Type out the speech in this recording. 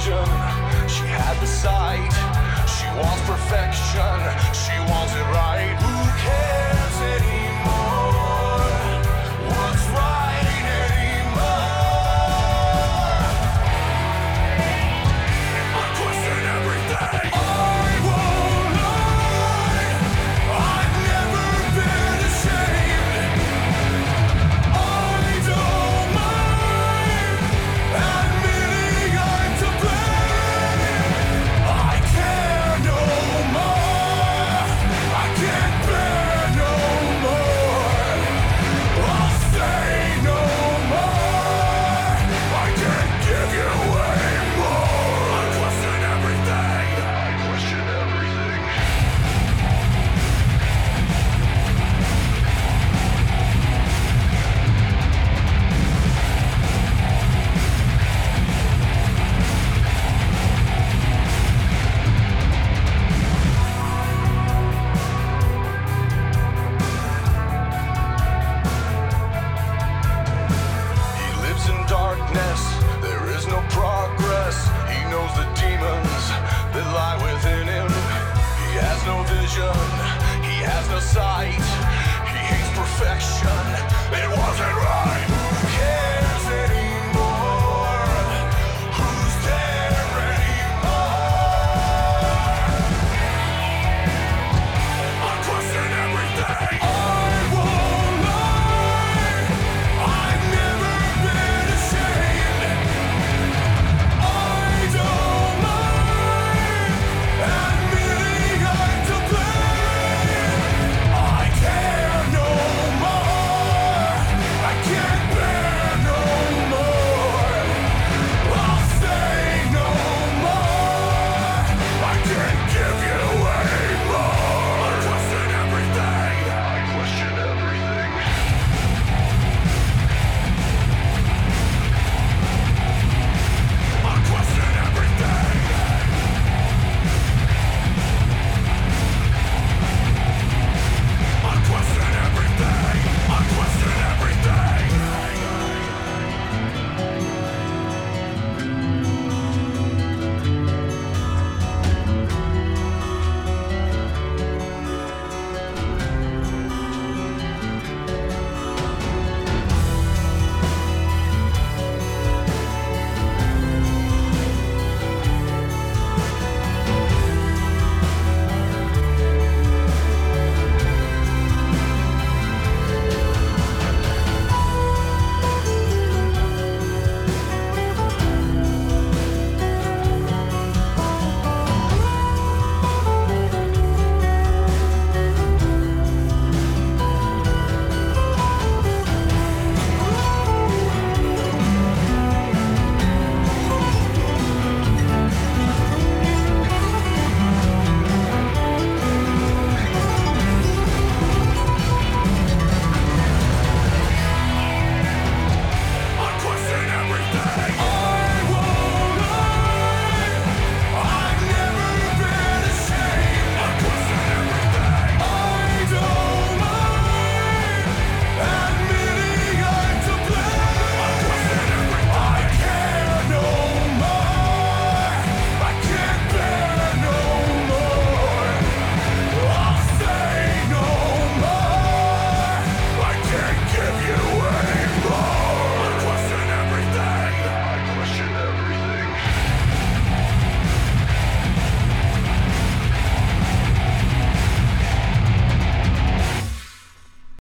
vision, she had the sight. She wants perfection, she wants it right. Who cares anymore? What's right anymore? I question everything. I won't lie, I've never been ashamed. I don't mind admitting I'm to blame. I care no more, I can't bear no more. I'll say no more, I can't give you any more. I question everything, I question everything. He lives in darkness, there is no progress. He knows the demons that lie within him. He has no vision, he has no sight. He hates perfection, it wasn't right.